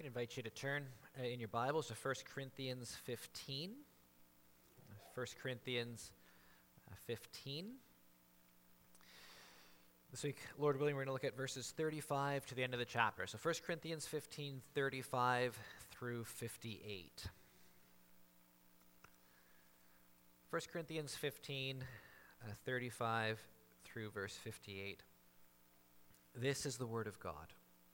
I invite you to turn in your Bibles to 1 Corinthians 15. 1 Corinthians 15. This week, Lord willing, we're going to look at verses 35 to the end of the chapter. So 1 Corinthians 15, 35 through 58. 1 Corinthians 15, 35 through verse 58. This is the word of God.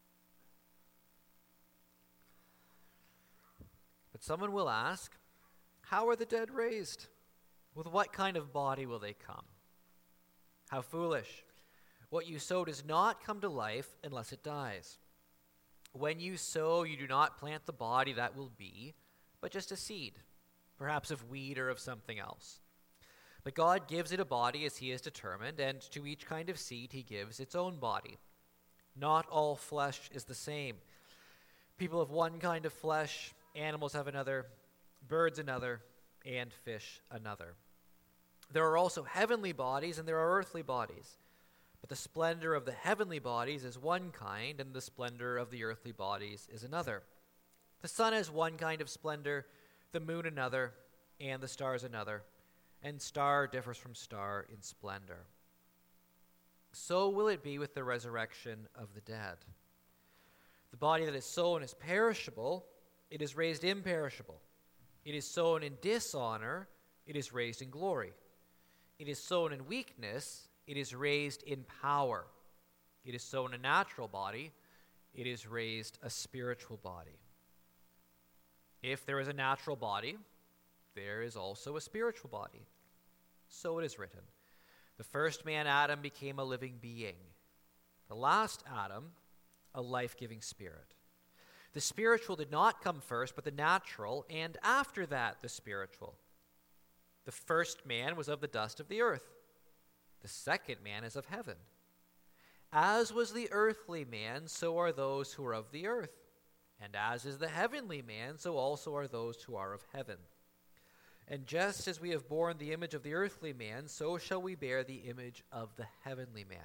But someone will ask, how are the dead raised? With what kind of body will they come? How foolish! What you sow does not come to life unless it dies. When you sow, you do not plant the body that will be, but just a seed, perhaps of wheat or of something else. But God gives it a body as he has determined, and to each kind of seed he gives its own body. Not all flesh is the same. People have one kind of flesh, animals have another, birds another, and fish another. There are also heavenly bodies and there are earthly bodies. But the splendor of the heavenly bodies is one kind, and the splendor of the earthly bodies is another. The sun has one kind of splendor, the moon another, and the stars another. And star differs from star in splendor. So will it be with the resurrection of the dead. The body that is sown is perishable, it is raised imperishable. It is sown in dishonor, it is raised in glory. It is sown in weakness, it is raised in power. It is sown a natural body, it is raised a spiritual body. If there is a natural body, there is also a spiritual body. So it is written, the first man, Adam, became a living being. The last Adam, a life-giving spirit. The spiritual did not come first, but the natural, and after that the spiritual. The first man was of the dust of the earth. The second man is of heaven. As was the earthly man, so are those who are of the earth. And as is the heavenly man, so also are those who are of heaven. And just as we have borne the image of the earthly man, so shall we bear the image of the heavenly man.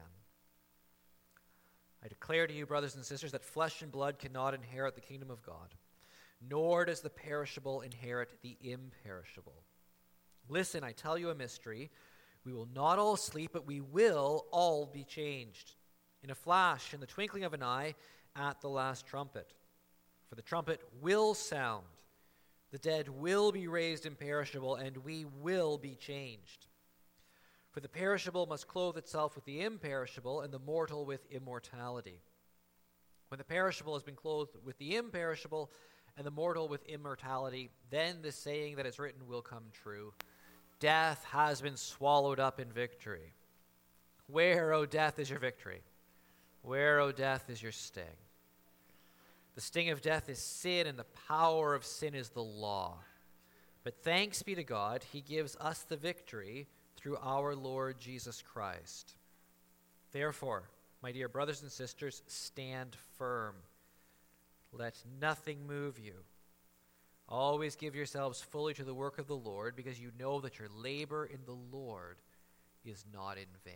I declare to you, brothers and sisters, that flesh and blood cannot inherit the kingdom of God, nor does the perishable inherit the imperishable. Listen, I tell you a mystery. We will not all sleep, but we will all be changed. In a flash, in the twinkling of an eye, at the last trumpet. For the trumpet will sound. The dead will be raised imperishable, and we will be changed. For the perishable must clothe itself with the imperishable, and the mortal with immortality. When the perishable has been clothed with the imperishable, and the mortal with immortality, then the saying that is written will come true. Death has been swallowed up in victory. Where, O death, is your victory? Where, O death, is your sting? The sting of death is sin, and the power of sin is the law. But thanks be to God, he gives us the victory through our Lord Jesus Christ. Therefore, my dear brothers and sisters, stand firm. Let nothing move you. Always give yourselves fully to the work of the Lord, because you know that your labor in the Lord is not in vain.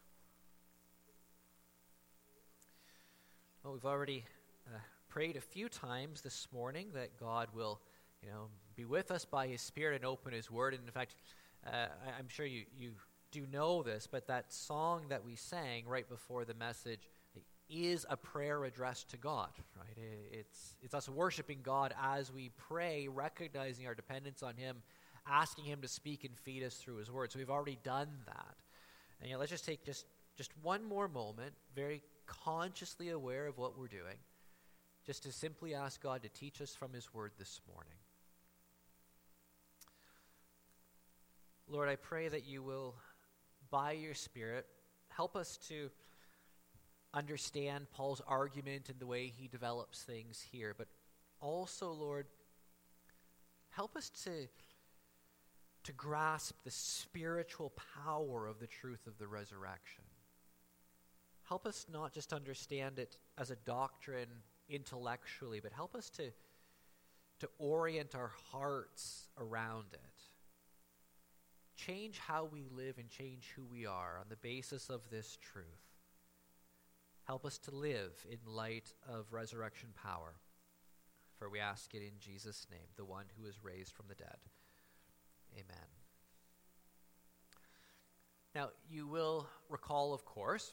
Well, we've already prayed a few times this morning that God will, be with us by his Spirit and open his word. And in fact, I'm sure you do know this, but that song that we sang right before the message is a prayer addressed to God, right? It's us worshiping God as we pray, recognizing our dependence on him, asking him to speak and feed us through his word. So we've already done that. And let's just take just one more moment, very consciously aware of what we're doing, just to simply ask God to teach us from his word this morning. Lord, I pray that you will, by your Spirit, help us to understand Paul's argument and the way he develops things here. But also, Lord, help us to grasp the spiritual power of the truth of the resurrection. Help us not just understand it as a doctrine intellectually, but help us to orient our hearts around it. Change how we live and change who we are on the basis of this truth. Help us to live in light of resurrection power. for we ask it in Jesus' name, the one who is raised from the dead. Amen. Now, you will recall, of course,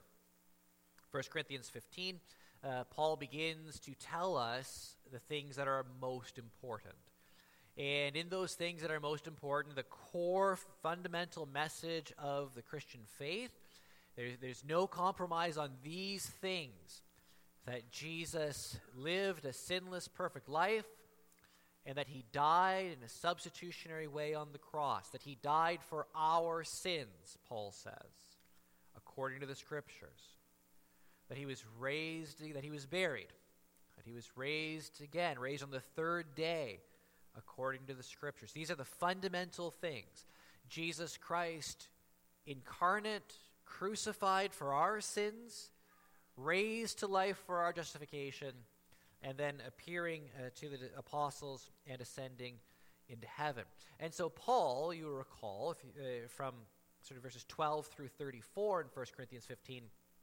1 Corinthians 15, Paul begins to tell us the things that are most important. And in those things that are most important, the core fundamental message of the Christian faith, there's no compromise on these things. That Jesus lived a sinless, perfect life, and that he died in a substitutionary way on the cross. That he died for our sins, Paul says, according to the Scriptures. That he was raised, that he was buried. That he was raised again, raised on the third day, according to the Scriptures. These are the fundamental things. Jesus Christ, incarnate, crucified for our sins, raised to life for our justification, and then appearing to the apostles and ascending into heaven. And so Paul, you will recall, from sort of verses 12 through 34 in 1 Corinthians 15,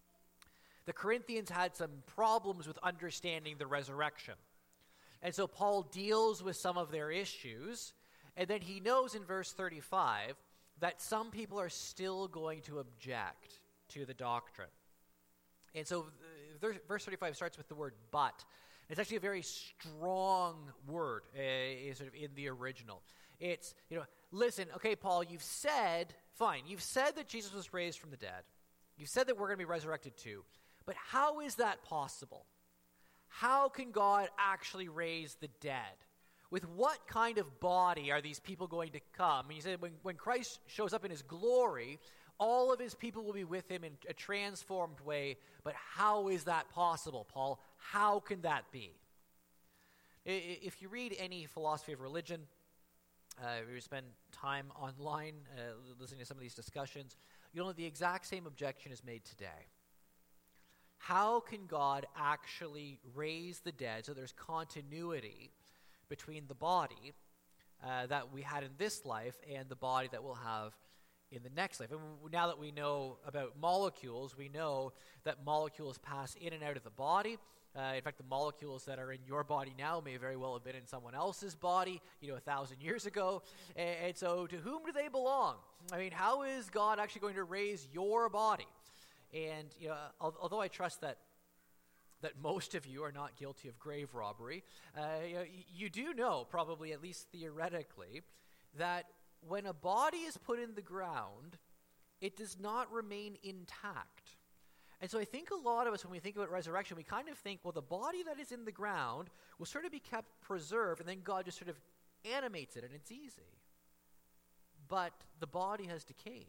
the Corinthians had some problems with understanding the resurrection. And so Paul deals with some of their issues, and then he knows in verse 35 that some people are still going to object to the doctrine. And so verse 35 starts with the word but. It's actually a very strong word sort of in the original. It's, listen, okay, Paul, you've said that Jesus was raised from the dead. You've said that we're going to be resurrected too. But how is that possible? How can God actually raise the dead? With what kind of body are these people going to come? And you said when Christ shows up in his glory, all of his people will be with him in a transformed way. But how is that possible, Paul? How can that be? If you read any philosophy of religion, if you spend time online listening to some of these discussions, you'll know the exact same objection is made today. How can God actually raise the dead so there's continuity between the body that we had in this life and the body that we'll have in the next life? And now that we know about molecules, we know that molecules pass in and out of the body. In fact, the molecules that are in your body now may very well have been in someone else's body, 1,000 years ago. And so to whom do they belong? I mean, how is God actually going to raise your body? And although I trust that most of you are not guilty of grave robbery, you do know, probably at least theoretically, that when a body is put in the ground, it does not remain intact. And so I think a lot of us, when we think about resurrection, we kind of think, well, the body that is in the ground will sort of be kept preserved, and then God just sort of animates it, and it's easy. But the body has decayed.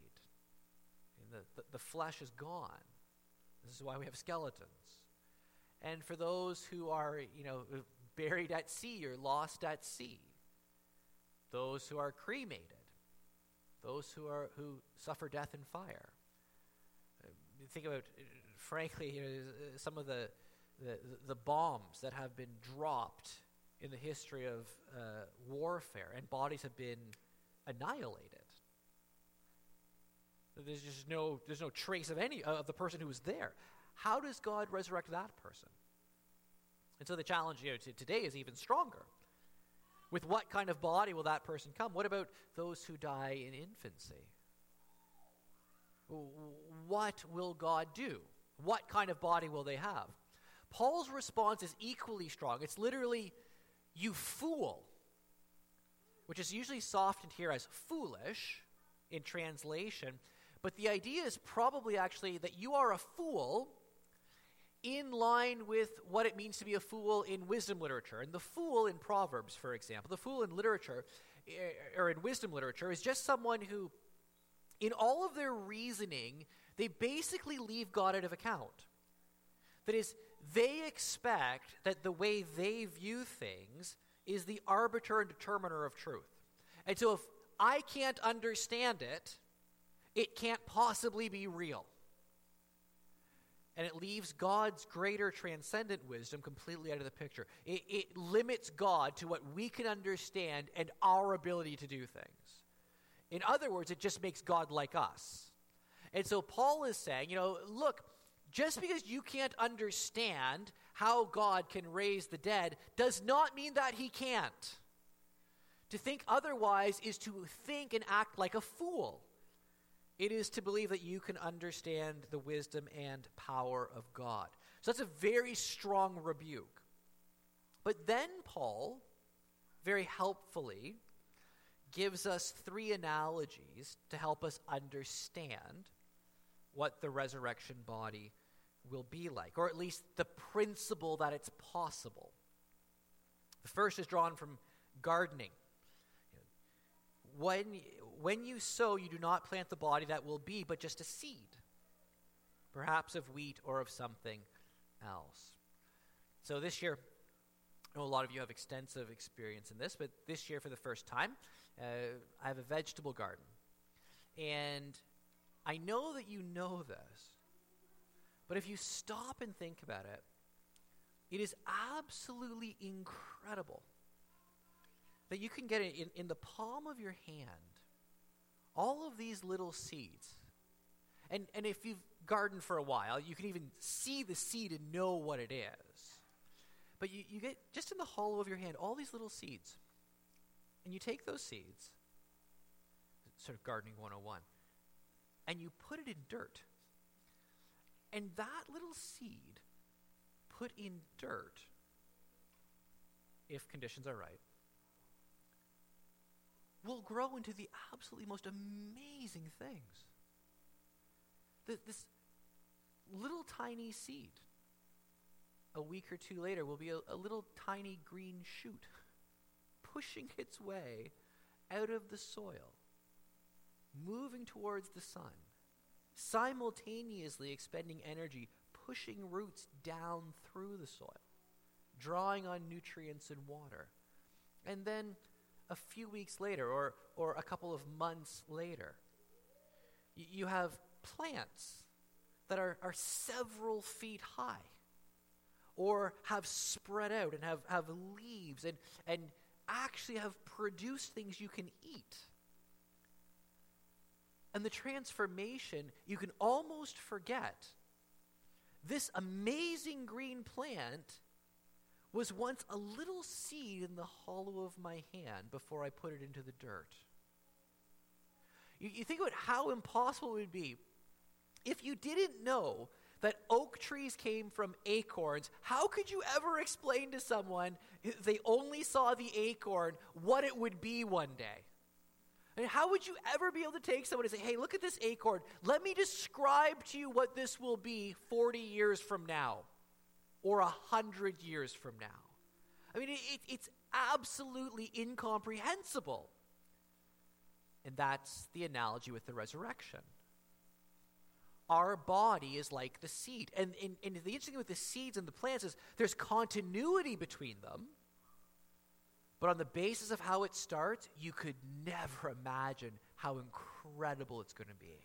The flesh is gone. This is why we have skeletons. And for those who are, buried at sea or lost at sea, those who are cremated, those who suffer death in fire. Think about, frankly, some of the bombs that have been dropped in the history of warfare, and bodies have been annihilated. There's no trace of any of the person who was there. How does God resurrect that person? And so the challenge today is even stronger. With what kind of body will that person come? What about those who die in infancy? What will God do? What kind of body will they have? Paul's response is equally strong. It's literally, you fool, which is usually softened here as foolish in translation. But the idea is probably actually that you are a fool in line with what it means to be a fool in wisdom literature. And the fool in Proverbs, for example, the fool in literature, or in wisdom literature, is just someone who, in all of their reasoning, they basically leave God out of account. That is, they expect that the way they view things is the arbiter and determiner of truth. And so if I can't understand it, it can't possibly be real. And it leaves God's greater transcendent wisdom completely out of the picture. It limits God to what we can understand and our ability to do things. In other words, it just makes God like us. And so Paul is saying, look, just because you can't understand how God can raise the dead does not mean that he can't. To think otherwise is to think and act like a fool. It is to believe that you can understand the wisdom and power of God. So that's a very strong rebuke. But then Paul, very helpfully, gives us three analogies to help us understand what the resurrection body will be like, or at least the principle that it's possible. The first is drawn from gardening. When you sow, you do not plant the body that will be, but just a seed, perhaps of wheat or of something else. So this year, I know a lot of you have extensive experience in this, but this year for the first time, I have a vegetable garden. And I know that you know this, but if you stop and think about it, it is absolutely incredible that you can get it in the palm of your hand, all of these little seeds. And if you've gardened for a while, you can even see the seed and know what it is. But you get, just in the hollow of your hand, all these little seeds. And you take those seeds, sort of gardening 101, and you put it in dirt. And that little seed put in dirt, if conditions are right, will grow into the absolutely most amazing things. This little tiny seed, a week or two later, will be a little tiny green shoot pushing its way out of the soil, moving towards the sun, simultaneously expending energy, pushing roots down through the soil, drawing on nutrients and water. And then a few weeks later, or a couple of months later, you have plants that are several feet high, or have spread out and have leaves and actually have produced things you can eat. And the transformation, you can almost forget. This amazing green plant was once a little seed in the hollow of my hand before I put it into the dirt. You think about how impossible it would be if you didn't know that oak trees came from acorns. How could you ever explain to someone, if they only saw the acorn, what it would be one day? And how would you ever be able to take someone and say, hey, look at this acorn. Let me describe to you what this will be 40 years from now or 100 years from now. I mean, it's absolutely incomprehensible. And that's the analogy with the resurrection. Our body is like the seed. And the interesting thing with the seeds and the plants is there's continuity between them. But on the basis of how it starts, you could never imagine how incredible it's going to be.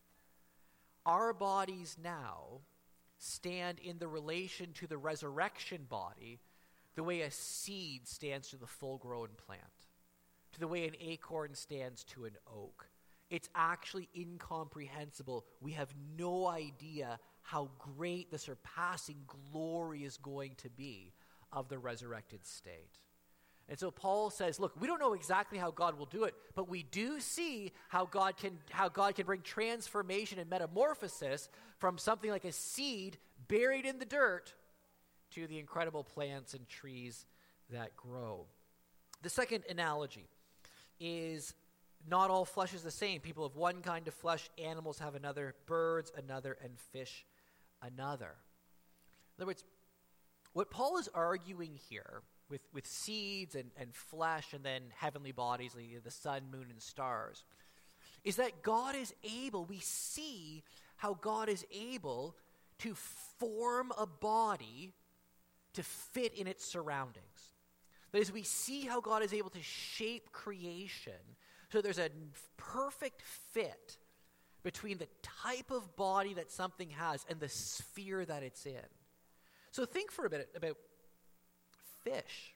Our bodies now stand in the relation to the resurrection body the way a seed stands to the full-grown plant, to the way an acorn stands to an oak. It's actually incomprehensible. We have no idea how great the surpassing glory is going to be of the resurrected state. And so Paul says, look, we don't know exactly how God will do it, but we do see how God can bring transformation and metamorphosis from something like a seed buried in the dirt to the incredible plants and trees that grow. The second analogy is not all flesh is the same. People have one kind of flesh, animals have another, birds another, and fish another. In other words, what Paul is arguing here with seeds and flesh and then heavenly bodies, like the sun, moon, and stars, is that God is able, we see how God is able to form a body to fit in its surroundings. That is, we see how God is able to shape creation so there's a perfect fit between the type of body that something has and the sphere that it's in. So think for a minute about fish.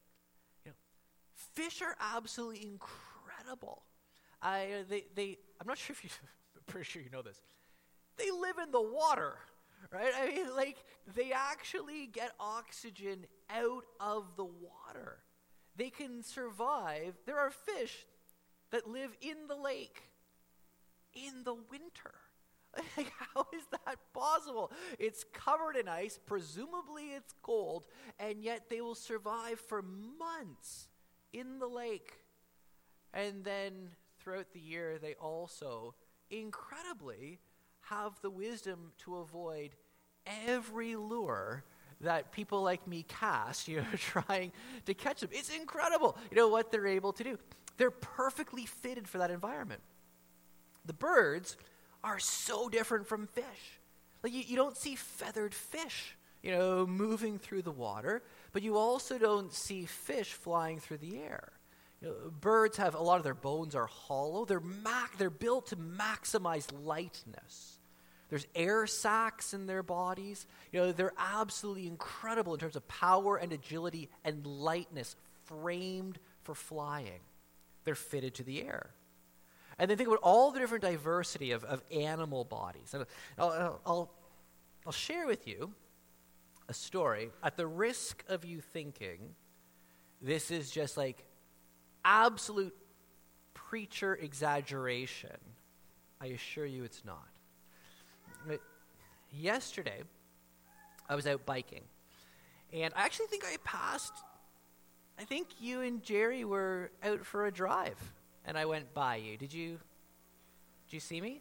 Fish are absolutely incredible. I'm not sure if I'm pretty sure you know this. They live in the water, right? I mean, like, they actually get oxygen out of the water. They can survive. There are fish that live in the lake in the winter. Like, how is that possible? It's covered in ice, presumably it's cold, and yet they will survive for months in the lake. And then throughout the year, they also, incredibly, have the wisdom to avoid every lure that people like me cast, trying to catch them. It's incredible, what they're able to do. They're perfectly fitted for that environment. The birds are so different from fish. Like, you don't see feathered fish, moving through the water, but you also don't see fish flying through the air. Birds have, a lot of their bones are hollow. They're built to maximize lightness. There's air sacs in their bodies. They're absolutely incredible in terms of power and agility and lightness, framed for flying. They're fitted to the air. And then think about all the different diversity of animal bodies. And I'll share with you a story at the risk of you thinking this is just like absolute preacher exaggeration. I assure you it's not. But yesterday, I was out biking. And I actually think I think you and Jerry were out for a drive. And I went by you. Did you see me?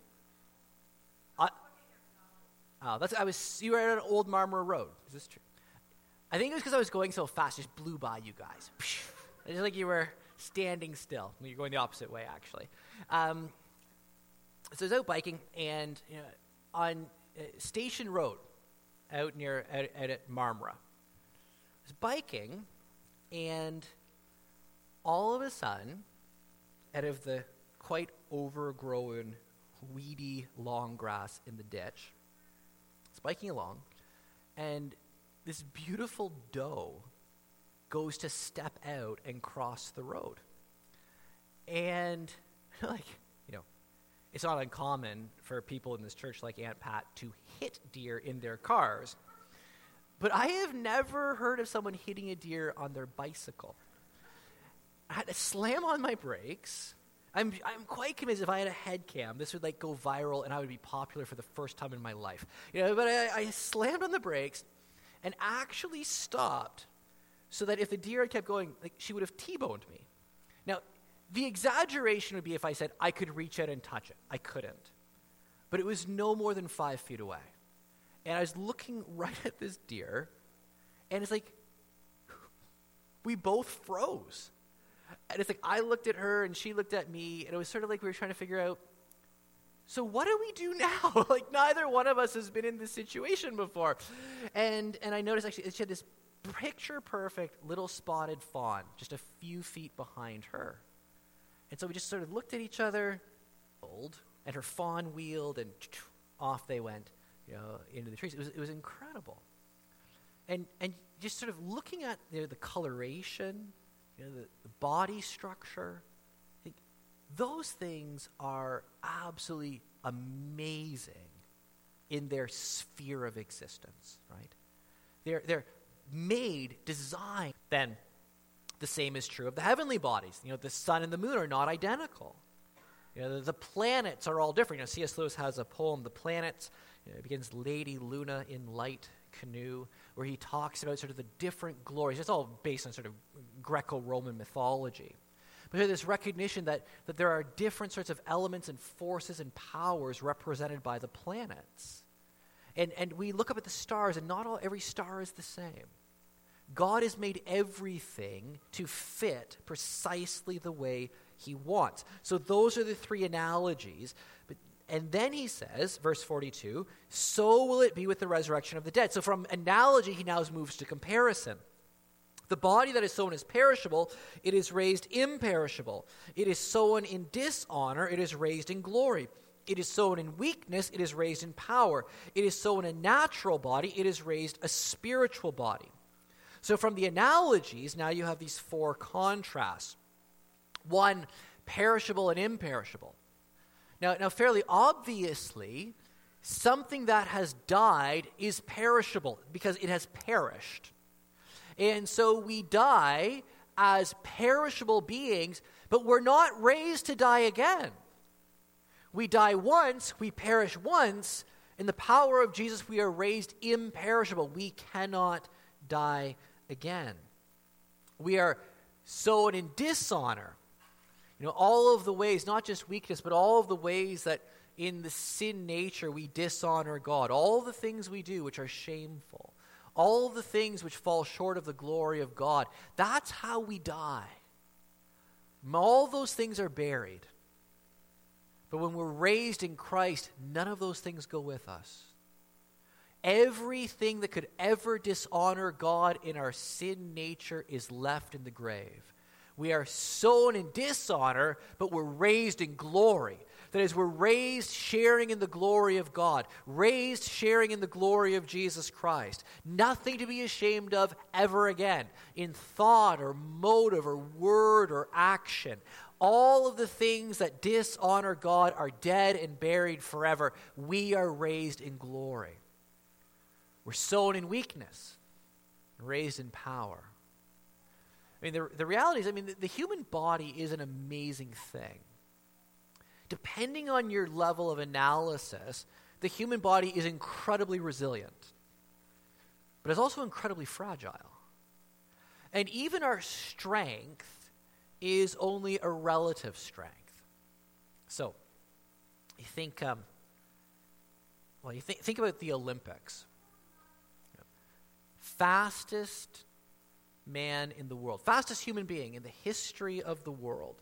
You were at an Old Marmora Road. Is this true? I think it was because I was going so fast, just blew by you guys. It's like you were standing still. You're going the opposite way, actually. So I was out biking, and on Station Road, out at Marmora. I was biking, and all of a sudden, out of the quite overgrown, weedy, long grass in the ditch, spiking along, and this beautiful doe goes to step out and cross the road. And, it's not uncommon for people in this church like Aunt Pat to hit deer in their cars, but I have never heard of someone hitting a deer on their bicycle. I had to slam on my brakes. I'm quite convinced if I had a head cam, this would go viral and I would be popular for the first time in my life. But I slammed on the brakes and actually stopped so that if the deer had kept going, she would have T-boned me. Now, the exaggeration would be if I said I could reach out and touch it. I couldn't. But it was no more than 5 feet away. And I was looking right at this deer, and it's like we both froze. And it's like I looked at her and she looked at me, and it was sort of like we were trying to figure out, so what do we do now? Neither one of us has been in this situation before. And I noticed actually she had this picture-perfect little spotted fawn just a few feet behind her. And so we just sort of looked at each other, and her fawn wheeled, and off they went, into the trees. It was incredible. And just sort of looking at the coloration, the body structure, those things are absolutely amazing in their sphere of existence, right? They're made, designed. Then the same is true of the heavenly bodies. The sun and the moon are not identical. The planets are all different. C.S. Lewis has a poem, The Planets. It begins Lady Luna in Light Canoe, where he talks about sort of the different glories. It's all based on sort of Greco-Roman mythology. But there's this recognition that there are different sorts of elements and forces and powers represented by the planets. And we look up at the stars, and not every star is the same. God has made everything to fit precisely the way he wants. So those are the three analogies. And then he says, verse 42, so will it be with the resurrection of the dead. So from analogy, he now moves to comparison. The body that is sown is perishable, it is raised imperishable. It is sown in dishonor, it is raised in glory. It is sown in weakness, it is raised in power. It is sown a natural body, it is raised a spiritual body. So from the analogies, now you have these four contrasts. One, perishable and imperishable. Now fairly obviously, something that has died is perishable because it has perished. And so we die as perishable beings, but we're not raised to die again. We die once, we perish once. In the power of Jesus, we are raised imperishable. We cannot die again. We are sown in dishonor. All of the ways, not just weakness, but all of the ways that in the sin nature we dishonor God. All the things we do which are shameful. All the things which fall short of the glory of God. That's how we die. All those things are buried. But when we're raised in Christ, none of those things go with us. Everything that could ever dishonor God in our sin nature is left in the grave. We are sown in dishonor, but we're raised in glory. That is, we're raised sharing in the glory of God, raised sharing in the glory of Jesus Christ. Nothing to be ashamed of ever again, in thought or motive or word or action. All of the things that dishonor God are dead and buried forever. We are raised in glory. We're sown in weakness, raised in power. The reality is, the human body is an amazing thing. Depending on your level of analysis, the human body is incredibly resilient, but it's also incredibly fragile. And even our strength is only a relative strength. So, you think, think about the Olympics. Fastest man in the world, fastest human being in the history of the world,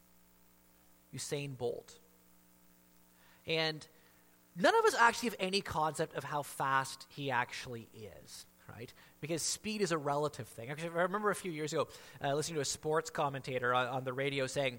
Usain Bolt. And none of us actually have any concept of how fast he actually is, right? Because speed is a relative thing. Actually, I remember a few years ago listening to a sports commentator on the radio saying,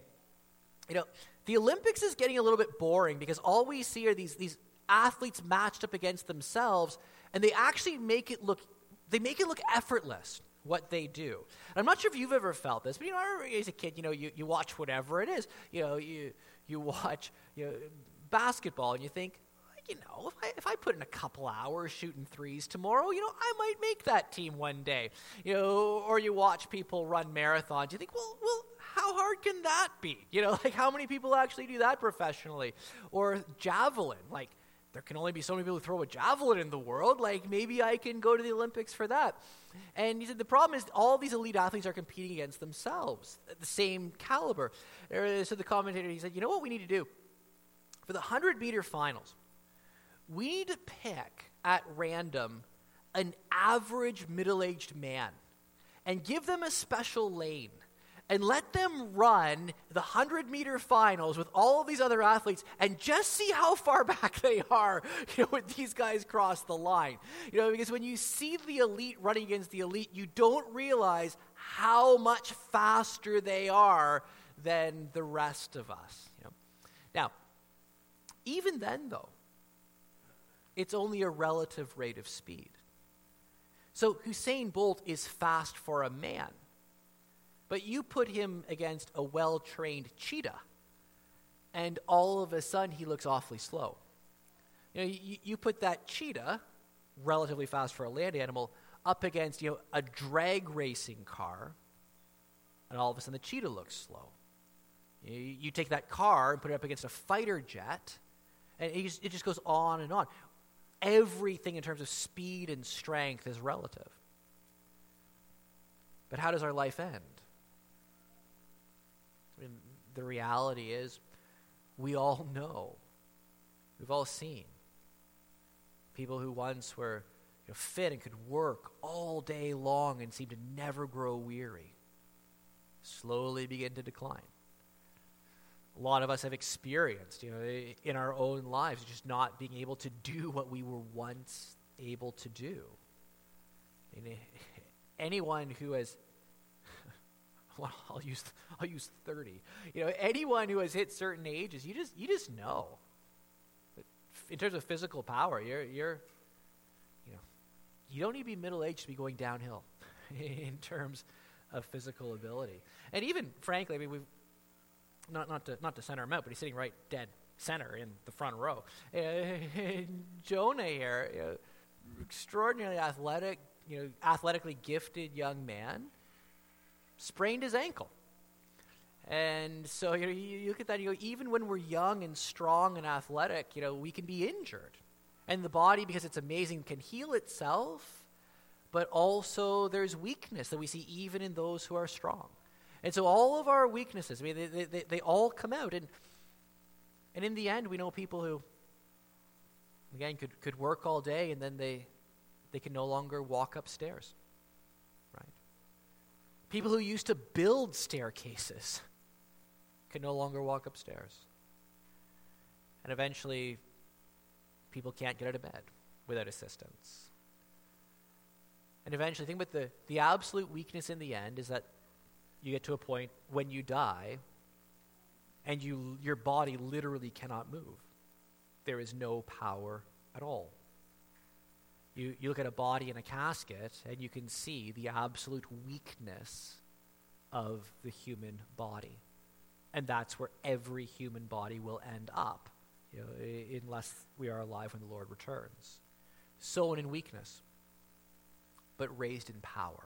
the Olympics is getting a little bit boring because all we see are these athletes matched up against themselves, and they actually make it look effortless, what they do. And I'm not sure if you've ever felt this, but I remember as a kid, you watch whatever it is. You watch basketball and you think, if I put in a couple hours shooting threes tomorrow, I might make that team one day. Or you watch people run marathons, you think, well, how hard can that be? How many people actually do that professionally? Or javelin, there can only be so many people who throw a javelin in the world. Maybe I can go to the Olympics for that. And he said the problem is all these elite athletes are competing against themselves at the same caliber. So the commentator, he said, what we need to do? For the 100-meter finals, we need to pick at random an average middle-aged man and give them a special lane and let them run the 100-meter finals with all of these other athletes and just see how far back they are, when these guys cross the line. Because when you see the elite running against the elite, you don't realize how much faster they are than the rest of us. Now, even then, though, it's only a relative rate of speed. So Usain Bolt is fast for a man. But you put him against a well-trained cheetah, and all of a sudden he looks awfully slow. You put that cheetah, relatively fast for a land animal, up against a drag racing car, and all of a sudden the cheetah looks slow. You take that car and put it up against a fighter jet, and it just goes on and on. Everything in terms of speed and strength is relative. But how does our life end? The reality is, we all know, we've all seen people who once were fit and could work all day long and seem to never grow weary, slowly begin to decline. A lot of us have experienced, in our own lives, just not being able to do what we were once able to do. Anyone who has well, I'll use 30. Anyone who has hit certain ages, you just know. In terms of physical power, you don't need to be middle-aged to be going downhill in terms of physical ability. And even frankly, we've not to center him out, but he's sitting right dead center in the front row. Jonah here, extraordinarily athletic, athletically gifted young man, sprained his ankle. And so you look at that, even when we're young and strong and athletic, we can be injured. And the body, because it's amazing, can heal itself, but also there's weakness that we see even in those who are strong. And so all of our weaknesses, they all come out. And in the end, we know people who, again, could work all day and then they can no longer walk upstairs, right? People who used to build staircases can no longer walk upstairs. And eventually, people can't get out of bed without assistance. And eventually, think about the absolute weakness in the end is that you get to a point when you die and your body literally cannot move. There is no power at all. You look at a body in a casket and you can see the absolute weakness of the human body. And that's where every human body will end up, unless we are alive when the Lord returns. Sown in weakness, but raised in power.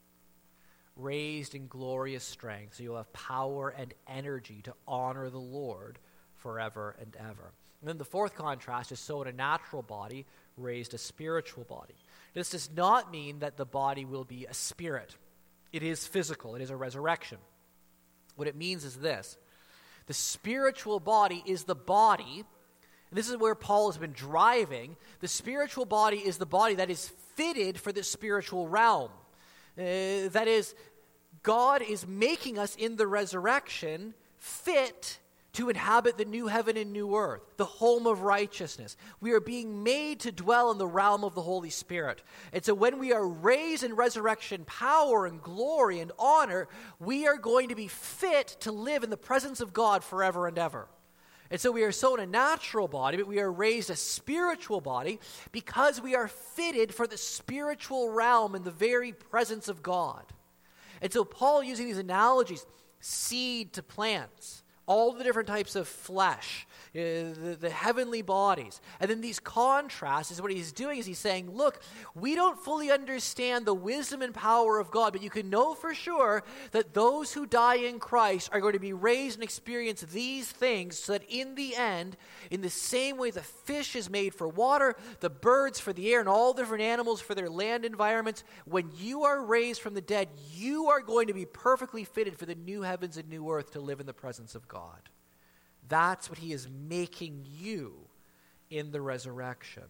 Raised in glorious strength, so you'll have power and energy to honor the Lord forever and ever. And then the fourth contrast is sown a natural body, raised a spiritual body. This does not mean that the body will be a spirit. It is physical. It is a resurrection. What it means is this. The spiritual body is the body, and this is where Paul has been driving. The spiritual body is the body that is fitted for the spiritual realm. That is, God is making us in the resurrection fit to inhabit the new heaven and new earth, the home of righteousness. We are being made to dwell in the realm of the Holy Spirit. And so when we are raised in resurrection power and glory and honor, we are going to be fit to live in the presence of God forever and ever. And so we are sown a natural body, but we are raised a spiritual body because we are fitted for the spiritual realm in the very presence of God. And so Paul, using these analogies, seed to plants, all the different types of flesh, the heavenly bodies. And then these contrasts is what he's doing is he's saying, look, we don't fully understand the wisdom and power of God, but you can know for sure that those who die in Christ are going to be raised and experience these things so that in the end, in the same way the fish is made for water, the birds for the air, and all different animals for their land environments, when you are raised from the dead, you are going to be perfectly fitted for the new heavens and new earth to live in the presence of God. That's what he is making you in the resurrection.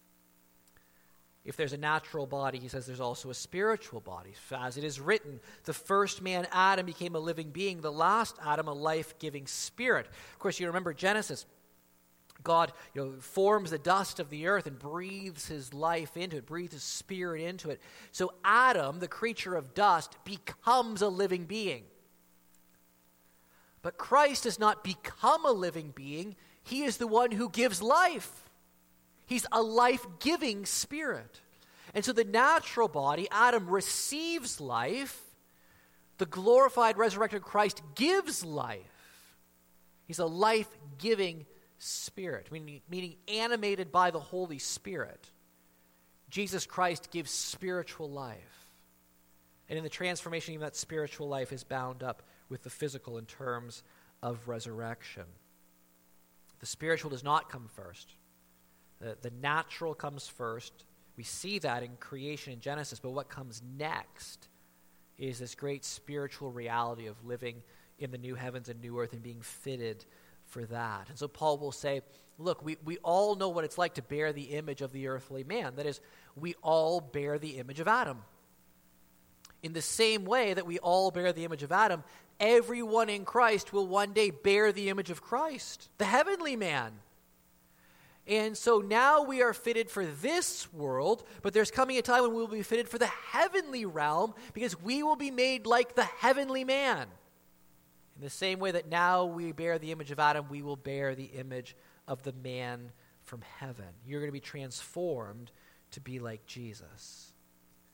If there's a natural body, he says there's also a spiritual body. As it is written, the first man, Adam, became a living being. The last Adam, a life-giving spirit. Of course, you remember Genesis. God forms the dust of the earth and breathes his life into it, breathes his spirit into it. So Adam, the creature of dust, becomes a living being. But Christ does not become a living being. He is the one who gives life. He's a life-giving spirit. And so the natural body, Adam, receives life. The glorified, resurrected Christ gives life. He's a life-giving spirit, meaning animated by the Holy Spirit. Jesus Christ gives spiritual life. And in the transformation, even that spiritual life is bound up with the physical in terms of resurrection. The spiritual does not come first. The natural comes first. We see that in creation in Genesis, but what comes next is this great spiritual reality of living in the new heavens and new earth and being fitted for that. And so Paul will say, look, we all know what it's like to bear the image of the earthly man. That is, we all bear the image of Adam. In the same way that we all bear the image of Adam, everyone in Christ will one day bear the image of Christ, the heavenly man. And so now we are fitted for this world, but there's coming a time when we will be fitted for the heavenly realm because we will be made like the heavenly man. In the same way that now we bear the image of Adam, we will bear the image of the man from heaven. You're going to be transformed to be like Jesus.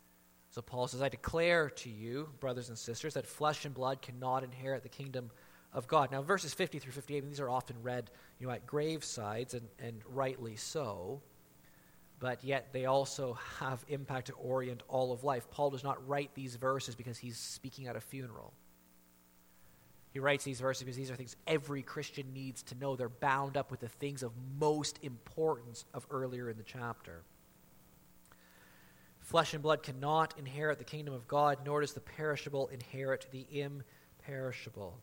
So Paul says, I declare to you, brothers and sisters, that flesh and blood cannot inherit the kingdom of God. Now, verses 50 through 58, these are often read at gravesides, and rightly so, but yet they also have impact to orient all of life. Paul does not write these verses because he's speaking at a funeral. He writes these verses because these are things every Christian needs to know. They're bound up with the things of most importance of earlier in the chapter. Flesh and blood cannot inherit the kingdom of God, nor does the perishable inherit the imperishable.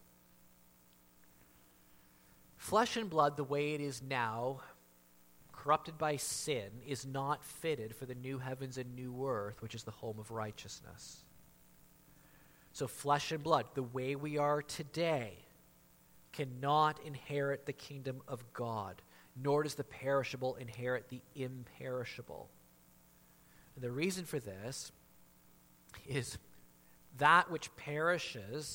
Flesh and blood, the way it is now, corrupted by sin, is not fitted for the new heavens and new earth, which is the home of righteousness. So flesh and blood, the way we are today, cannot inherit the kingdom of God, nor does the perishable inherit the imperishable. And the reason for this is that which perishes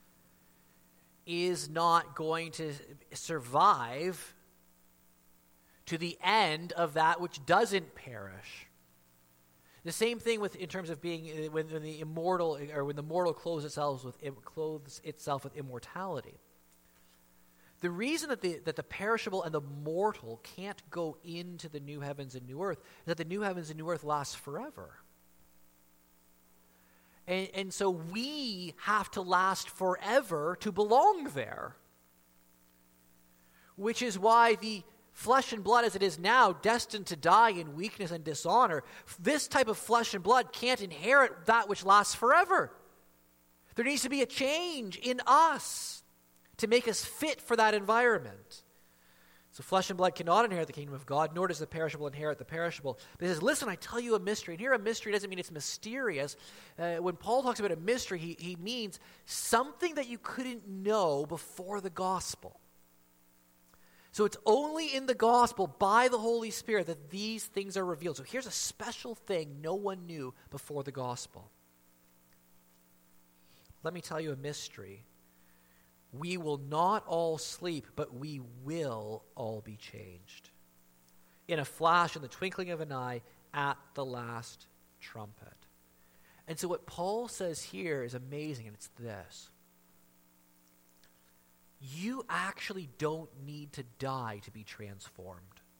is not going to survive to the end of that which doesn't perish. The same thing in terms of being when the immortal, or when the mortal clothes itself with immortality. The reason that the perishable and the mortal can't go into the new heavens and new earth is that the new heavens and new earth lasts forever. And so we have to last forever to belong there. Which is why the flesh and blood as it is now, destined to die in weakness and dishonor, this type of flesh and blood can't inherit that which lasts forever. There needs to be a change in us to make us fit for that environment. So flesh and blood cannot inherit the kingdom of God, nor does the perishable inherit the perishable. But he says, listen, I tell you a mystery. And here a mystery doesn't mean it's mysterious. When Paul talks about a mystery, he means something that you couldn't know before the gospel. So it's only in the gospel by the Holy Spirit that these things are revealed. So here's a special thing no one knew before the gospel. Let me tell you a mystery. We will not all sleep, but we will all be changed. In a flash, in the twinkling of an eye, at the last trumpet. And so what Paul says here is amazing, and it's this. You actually don't need to die to be transformed.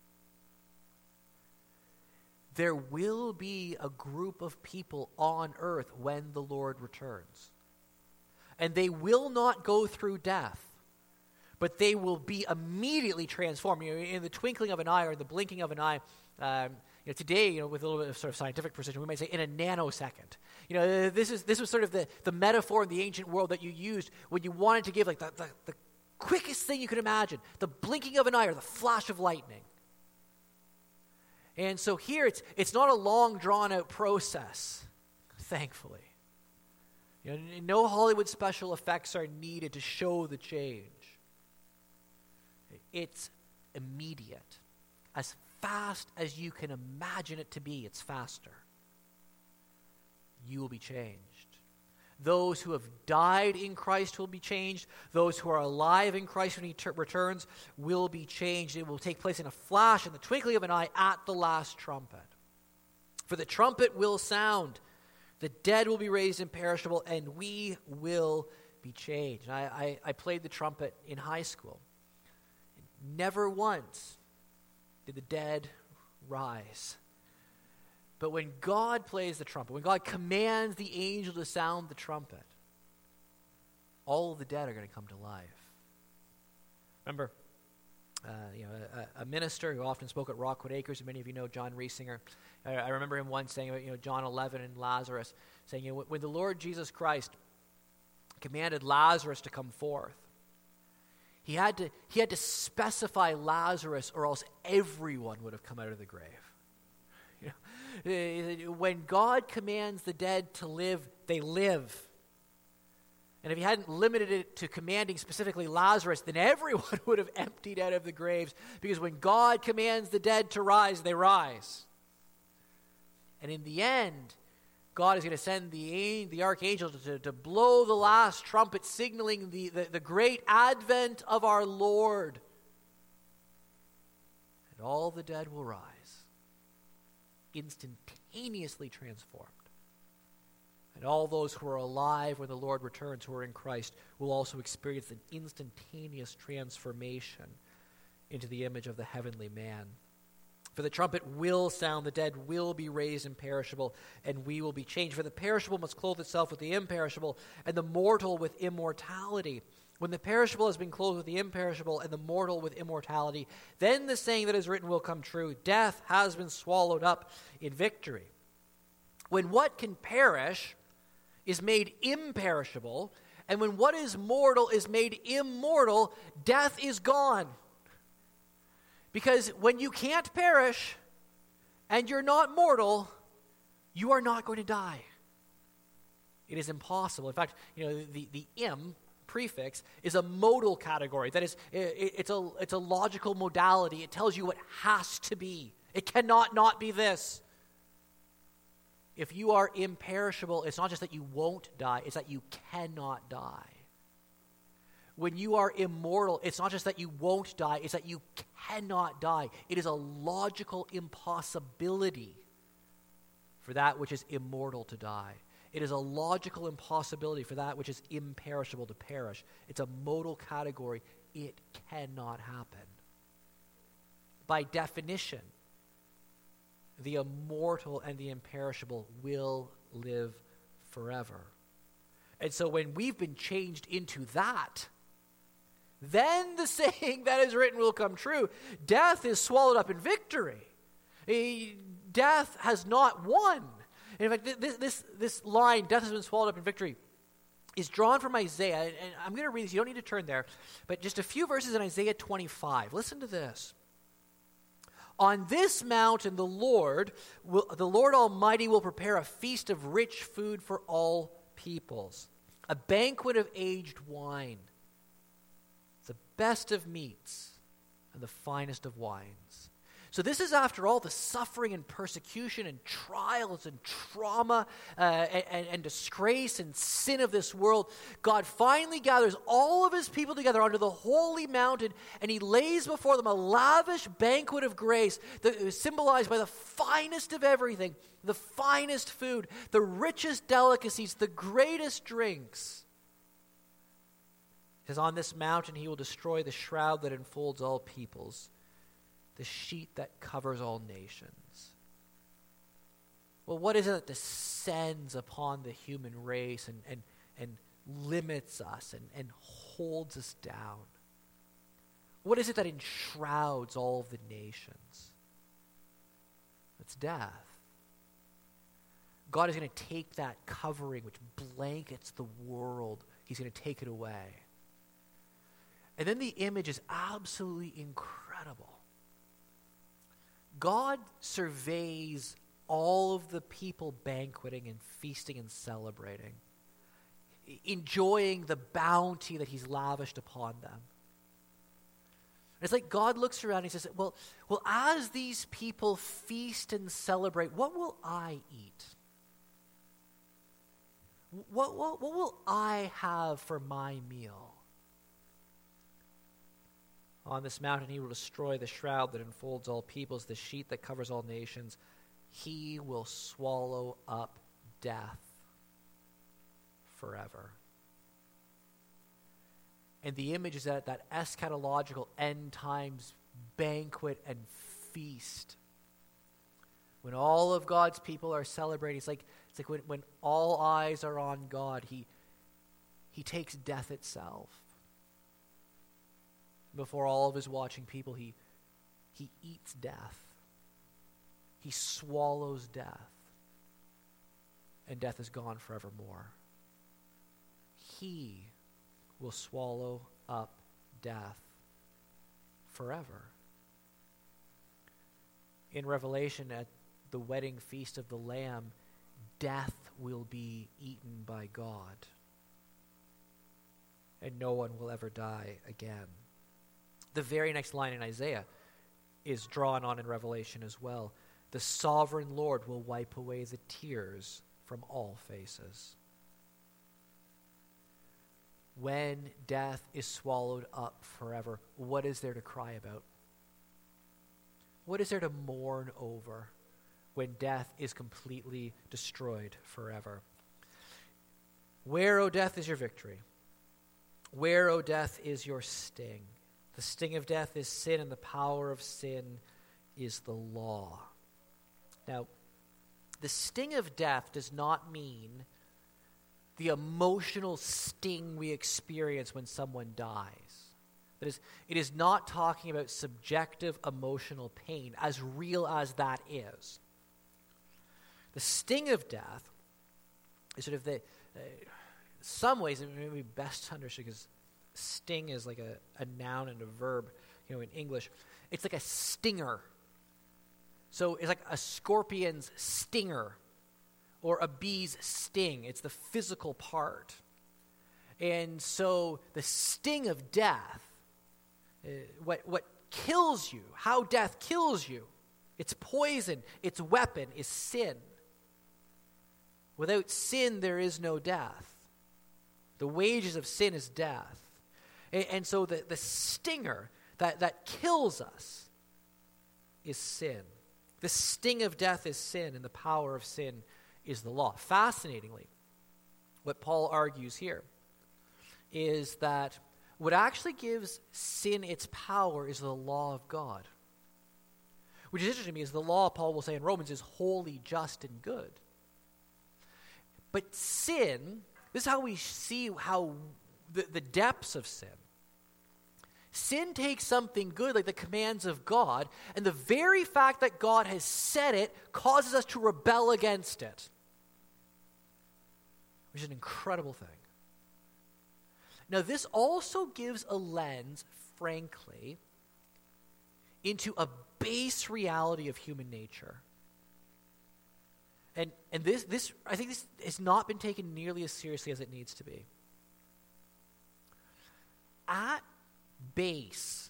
There will be a group of people on earth when the Lord returns. And they will not go through death, but they will be immediately transformed. In the twinkling of an eye or the blinking of an eye, today, with a little bit of sort of scientific precision, we might say in a nanosecond. This was sort of the metaphor in the ancient world that you used when you wanted to give like the quickest thing you could imagine, the blinking of an eye or the flash of lightning. And so here it's not a long drawn out process, thankfully. No Hollywood special effects are needed to show the change. It's immediate. As fast as you can imagine it to be, it's faster. You will be changed. Those who have died in Christ will be changed. Those who are alive in Christ when he returns will be changed. It will take place in a flash, in the twinkling of an eye, at the last trumpet. For the trumpet will sound. The dead will be raised imperishable, and we will be changed. I played the trumpet in high school. Never once did the dead rise. But when God plays the trumpet, when God commands the angel to sound the trumpet, all of the dead are going to come to life. Remember, a minister who often spoke at Rockwood Acres, and many of you know John Riesinger. I remember him once saying about John 11 and Lazarus, saying when the Lord Jesus Christ commanded Lazarus to come forth, he had to specify Lazarus, or else everyone would have come out of the grave. When God commands the dead to live, they live. And if he hadn't limited it to commanding specifically Lazarus, then everyone would have emptied out of the graves, because when God commands the dead to rise, they rise. And in the end, God is going to send the archangel to blow the last trumpet, signaling the great advent of our Lord. And all the dead will rise, instantaneously transformed. And all those who are alive when the Lord returns, who are in Christ, will also experience an instantaneous transformation into the image of the heavenly man. For the trumpet will sound, the dead will be raised imperishable, and we will be changed. For the perishable must clothe itself with the imperishable, and the mortal with immortality. When the perishable has been clothed with the imperishable, and the mortal with immortality, then the saying that is written will come true: death has been swallowed up in victory. When what can perish is made imperishable, and when what is mortal is made immortal, death is gone. Because when you can't perish and you're not mortal, you are not going to die. It is impossible. In fact, the im prefix is a modal category. That is, it's a logical modality. It tells you what has to be. It cannot not be this. If you are imperishable, it's not just that you won't die, it's that you cannot die. When you are immortal, it's not just that you won't die, it's that you cannot die. It is a logical impossibility for that which is immortal to die. It is a logical impossibility for that which is imperishable to perish. It's a modal category. It cannot happen. By definition, the immortal and the imperishable will live forever. And so when we've been changed into that, then the saying that is written will come true. Death is swallowed up in victory. Death has not won. In fact, this line, death has been swallowed up in victory, is drawn from Isaiah. And I'm going to read this. You don't need to turn there. But just a few verses in Isaiah 25. Listen to this. On this mountain, the Lord Almighty will prepare a feast of rich food for all peoples, a banquet of aged wine, the best of meats, and the finest of wines. So this is, after all, the suffering and persecution and trials and trauma and disgrace and sin of this world. God finally gathers all of his people together onto the holy mountain, and he lays before them a lavish banquet of grace that is symbolized by the finest of everything, the finest food, the richest delicacies, the greatest drinks. It says, on this mountain he will destroy the shroud that enfolds all peoples, the sheet that covers all nations. Well, what is it that descends upon the human race and limits us and holds us down? What is it that enshrouds all of the nations? It's death. God is going to take that covering which blankets the world. He's going to take it away. And then the image is absolutely incredible. God surveys all of the people banqueting and feasting and celebrating, enjoying the bounty that he's lavished upon them. It's like God looks around and he says, well, as these people feast and celebrate, what will I eat? What will I have for my meal? On this mountain he will destroy the shroud that enfolds all peoples, the sheet that covers all nations. He will swallow up death forever. And the image is that eschatological end times banquet and feast. When all of God's people are celebrating, it's like when all eyes are on God, he takes death itself. Before all of his watching people, he eats death. He swallows death. And death is gone forevermore. He will swallow up death forever. In Revelation, at the wedding feast of the Lamb, death will be eaten by God. And no one will ever die again. The very next line in Isaiah is drawn on in Revelation as well. The sovereign Lord will wipe away the tears from all faces. When death is swallowed up forever, what is there to cry about? What is there to mourn over when death is completely destroyed forever? Where, O death, is your victory? Where, O death, is your sting? The sting of death is sin, and the power of sin is the law. Now, the sting of death does not mean the emotional sting we experience when someone dies. That is, it is not talking about subjective emotional pain, as real as that is. The sting of death is sort of the, in some ways, it may be best understood because sting is like a noun and a verb, in English. It's like a stinger. So it's like a scorpion's stinger or a bee's sting. It's the physical part. And so the sting of death, what kills you, how death kills you, its poison, its weapon is sin. Without sin, there is no death. The wages of sin is death. And so the stinger that kills us is sin. The sting of death is sin, and the power of sin is the law. Fascinatingly, what Paul argues here is that what actually gives sin its power is the law of God. Which is interesting because the law, Paul will say in Romans, is holy, just, and good. But sin, this is how we see how the depths of sin. Sin takes something good, like the commands of God, and the very fact that God has said it causes us to rebel against it. Which is an incredible thing. Now, this also gives a lens, frankly, into a base reality of human nature. And this I think this has not been taken nearly as seriously as it needs to be. At base,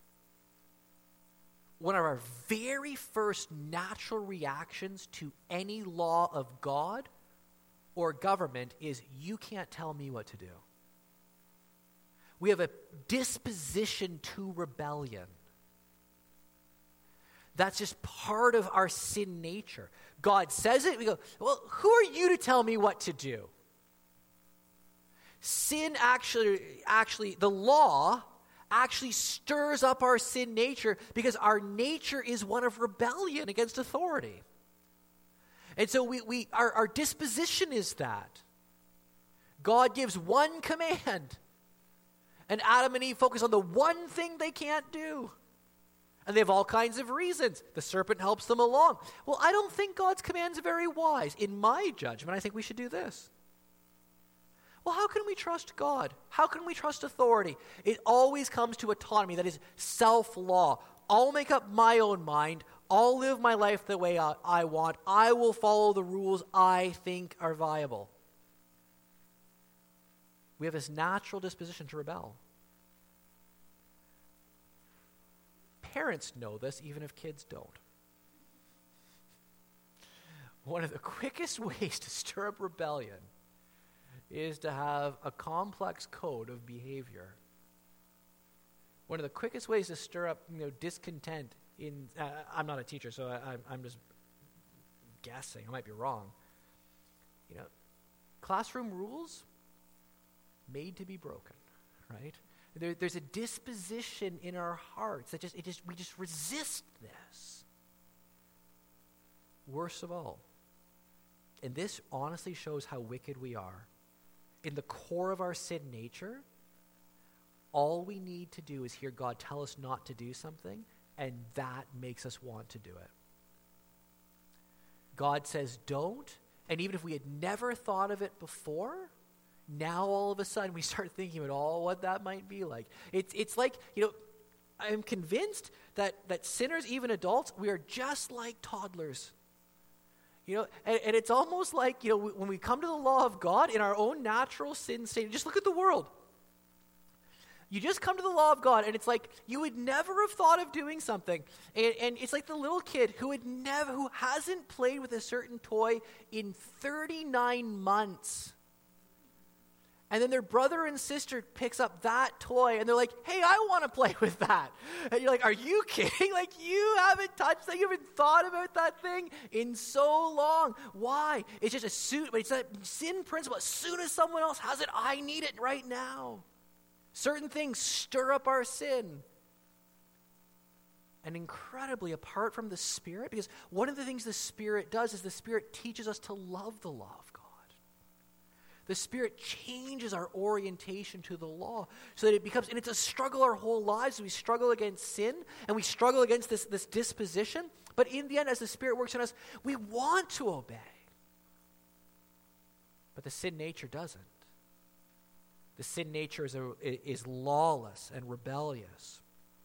one of our very first natural reactions to any law of God or government is, you can't tell me what to do. We have a disposition to rebellion. That's just part of our sin nature. God says it, we go, well, who are you to tell me what to do? Sin actually, the law actually stirs up our sin nature because our nature is one of rebellion against authority. And so our disposition is that. God gives one command, and Adam and Eve focus on the one thing they can't do. And they have all kinds of reasons. The serpent helps them along. Well, I don't think God's commands are very wise. In my judgment, I think we should do this. Well, how can we trust God? How can we trust authority? It always comes to autonomy, that is self-law. I'll make up my own mind. I'll live my life the way I want. I will follow the rules I think are viable. We have this natural disposition to rebel. Parents know this, even if kids don't. One of the quickest ways to stir up rebellion is to have a complex code of behavior. One of the quickest ways to stir up, discontent in, I'm not a teacher, so I'm just guessing. I might be wrong. Classroom rules made to be broken, right? There's a disposition in our hearts that we just resist this. Worst of all, and this honestly shows how wicked we are. In the core of our sin nature, all we need to do is hear God tell us not to do something, and that makes us want to do it. God says don't, and even if we had never thought of it before, now all of a sudden we start thinking about what that might be like. It's like, I'm convinced that sinners, even adults, we are just like toddlers. And it's almost like, when we come to the law of God in our own natural sin state, just look at the world. You just come to the law of God, and it's like you would never have thought of doing something. And it's like the little kid who hasn't played with a certain toy in 39 months. And then their brother and sister picks up that toy and they're like, hey, I want to play with that. And you're like, are you kidding? Like, you haven't touched that, you haven't thought about that thing in so long. Why? It's just a suit, but it's that sin principle. As soon as someone else has it, I need it right now. Certain things stir up our sin. And incredibly, apart from the Spirit, because one of the things the Spirit does is the Spirit teaches us to love the law of God. The Spirit changes our orientation to the law so that it becomes, and it's a struggle our whole lives. We struggle against sin and we struggle against this disposition. But in the end, as the Spirit works in us, we want to obey. But the sin nature doesn't. The sin nature is lawless and rebellious.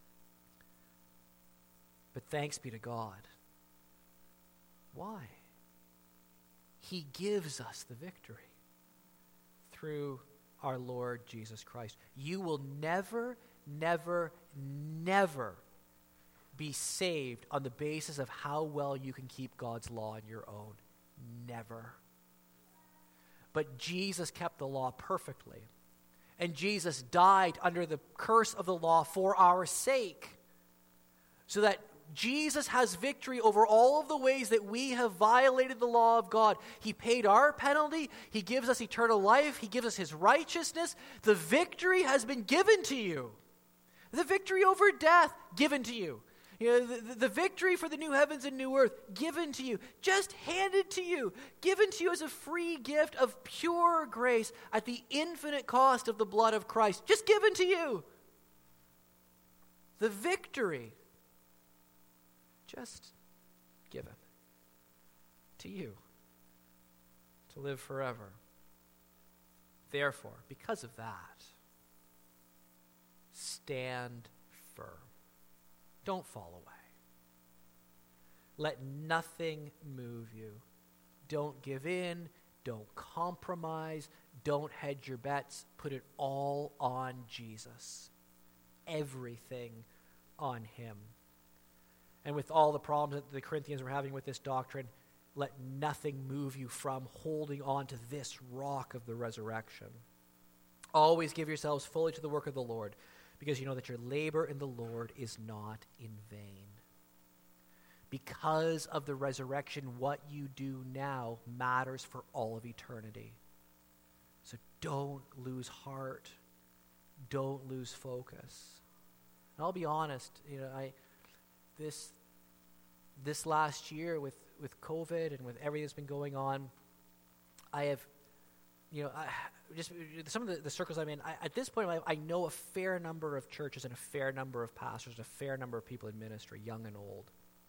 But thanks be to God. Why? He gives us the victory through our Lord Jesus Christ. You will never, never, never be saved on the basis of how well you can keep God's law on your own. Never. But Jesus kept the law perfectly. And Jesus died under the curse of the law for our sake. So that Jesus has victory over all of the ways that we have violated the law of God. He paid our penalty. He gives us eternal life. He gives us his righteousness. The victory has been given to you. The victory over death, given to you. The victory for the new heavens and new earth, given to you. Just handed to you. Given to you as a free gift of pure grace at the infinite cost of the blood of Christ. Just given to you. The victory just given to you to live forever. Therefore, because of that, stand firm. Don't fall away. Let nothing move you. Don't give in. Don't compromise. Don't hedge your bets. Put it all on Jesus. Everything on him. And with all the problems that the Corinthians were having with this doctrine, let nothing move you from holding on to this rock of the resurrection. Always give yourselves fully to the work of the Lord, because you know that your labor in the Lord is not in vain. Because of the resurrection, what you do now matters for all of eternity. So don't lose heart. Don't lose focus. And I'll be honest, this last year with COVID and with everything that's been going on, I have, just some of the circles I'm in, at this point in my life, I know a fair number of churches and a fair number of pastors, and a fair number of people in ministry, young and old.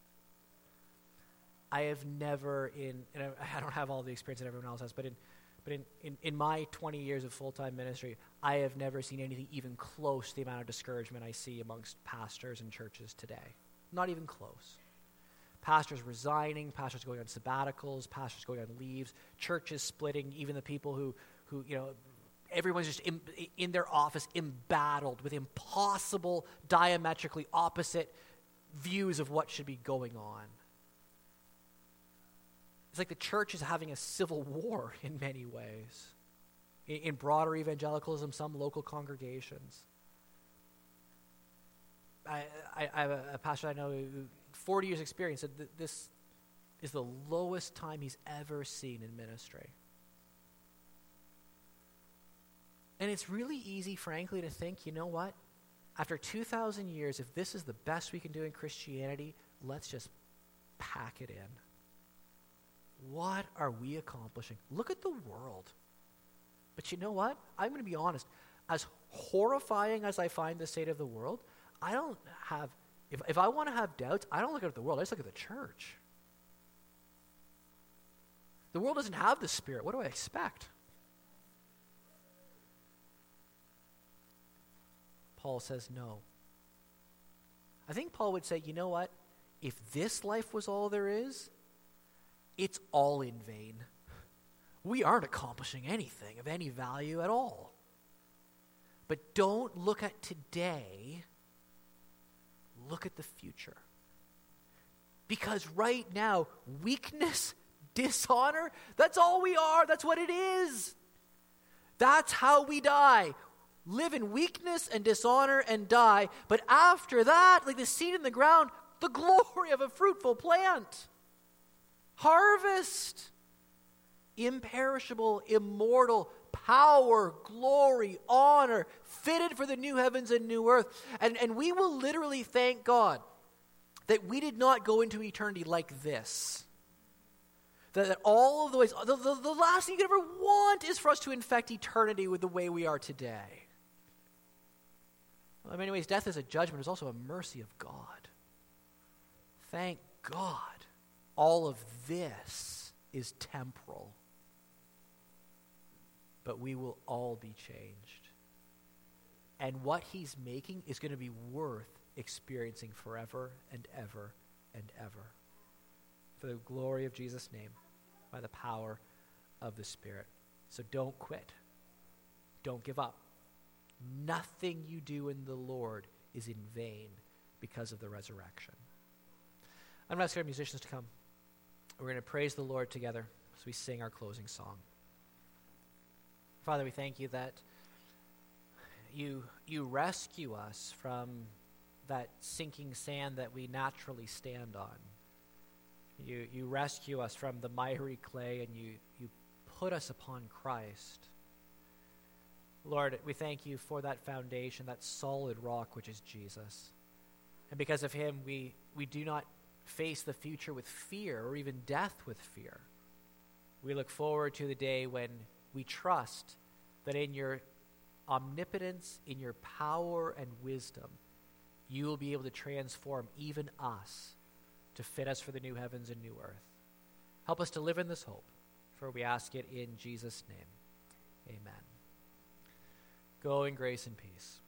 I have never and I don't have all the experience that everyone else has, but in my 20 years of full-time ministry, I have never seen anything even close to the amount of discouragement I see amongst pastors and churches today. Not even close. Pastors resigning, pastors going on sabbaticals, pastors going on leaves, churches splitting, even the people who everyone's just in their office embattled with impossible, diametrically opposite views of what should be going on. It's like the church is having a civil war in many ways. In broader evangelicalism, some local congregations. I have a pastor I know who 40 years experience said that this is the lowest time he's ever seen in ministry. And it's really easy, frankly, to think, you know what? After 2,000 years, if this is the best we can do in Christianity, let's just pack it in. What are we accomplishing? Look at the world. But you know what? I'm going to be honest. As horrifying as I find the state of the world, I don't have, if I want to have doubts, I don't look at the world, I just look at the church. The world doesn't have the Spirit. What do I expect? Paul says no. I think Paul would say, you know what? If this life was all there is, it's all in vain. We aren't accomplishing anything of any value at all. But don't look at today. Look at the future. Because right now, weakness, dishonor, that's all we are. That's what it is. That's how we die. Live in weakness and dishonor and die. But after that, like the seed in the ground, the glory of a fruitful plant. Harvest. Imperishable, immortal, power, glory, honor, fitted for the new heavens and new earth. And we will literally thank God that we did not go into eternity like this. That all of the ways, the last thing you could ever want is for us to infect eternity with the way we are today. Well, in many ways, death is a judgment. It's also a mercy of God. Thank God all of this is temporal. But we will all be changed. And what he's making is going to be worth experiencing forever and ever and ever. For the glory of Jesus' name, by the power of the Spirit. So don't quit. Don't give up. Nothing you do in the Lord is in vain because of the resurrection. I'm going to ask our musicians to come. We're going to praise the Lord together as we sing our closing song. Father, we thank you that you rescue us from that sinking sand that we naturally stand on. You rescue us from the miry clay, and you put us upon Christ. Lord, we thank you for that foundation, that solid rock which is Jesus. And because of him, we do not face the future with fear or even death with fear. We look forward to the day when we trust that in your omnipotence, in your power and wisdom, you will be able to transform even us to fit us for the new heavens and new earth. Help us to live in this hope, for we ask it in Jesus' name. Amen. Go in grace and peace.